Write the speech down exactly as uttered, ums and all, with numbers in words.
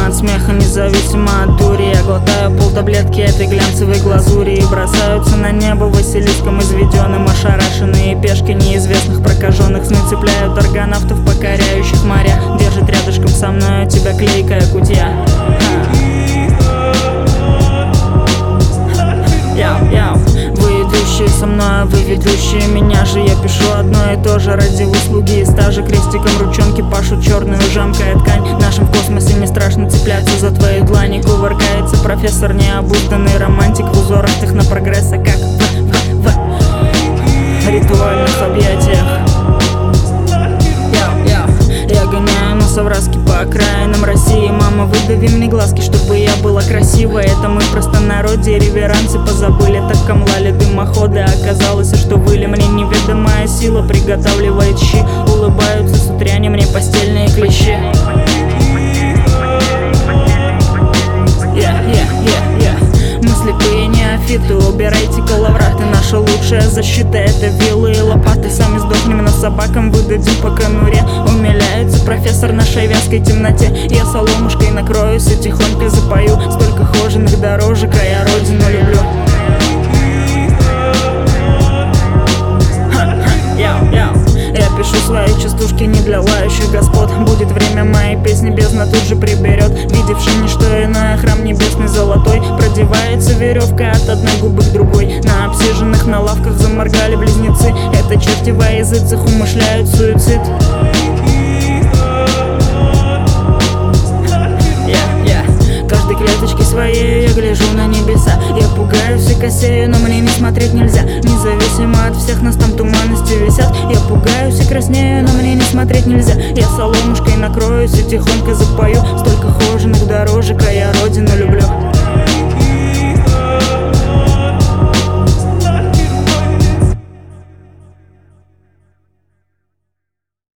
от смеха, независимо от дури. Я глотаю полтаблетки этой глянцевой глазури, и бросаются на небо Василиском изведенным. Ошарашенные пешки неизвестных прокаженных сны цепляют аргонавтов, покоряющих моря. Держит рядышком со мной тебя клейкая кутья. Яу, яу. Вы идущие со мной, вы ведущие меня же. Я пишу одно и то же ради выслуги и стажа. Крестиком ручонки пашут черную, жамкая ткань. Нашим в космосе не страшно цепляться за твои длани. Кувыркается профессор, необузданный романтик в узорах технопрогресса, как в, в, в ритуальных объятиях. Яу, яу. Я гоняю носовраски по окраинам России. Мама, выдави мне глазки, чтобы я была красивой. Это мы в простонародье реверансы позабыли. Так камлали дымоходы, оказалось, что выли. Мне неведомая сила приготавливает щи. Улыбаются с утрянем мне постельные клещи. Yeah, yeah, yeah, yeah. Мы слепые неофиты, убирайте коловраты. Наша лучшая защита — это вилы и лопаты. Сами сдохнем, но собакам выдадим по конуре. Умиляется профессор нашей вязкой темноте. Я соломушкой накроюсь и тихонько запою. Столько хоженых дорожек, а я родину люблю. Яу, яу. Я пишу свои частушки не для лающих господ. Будет время, моей песни бездна тут же приберет. Видевший не что иное, храм небесный золотой. Продевается веревка от одной губы к другой. На обсиженных на лавках заморгали близнецы. Это черти во языцах умышляют суицид. Каждой клеточке своей я гляжу на небеса. Я пугаюсь и косею, но мне не смотреть нельзя. Независимо от всех нас там туманности висят. Я пугаюсь и краснею, но мне не смотреть нельзя. Я соломушкой накроюсь и тихонько запою. Столько хоженых дорожек, а я родину люблю.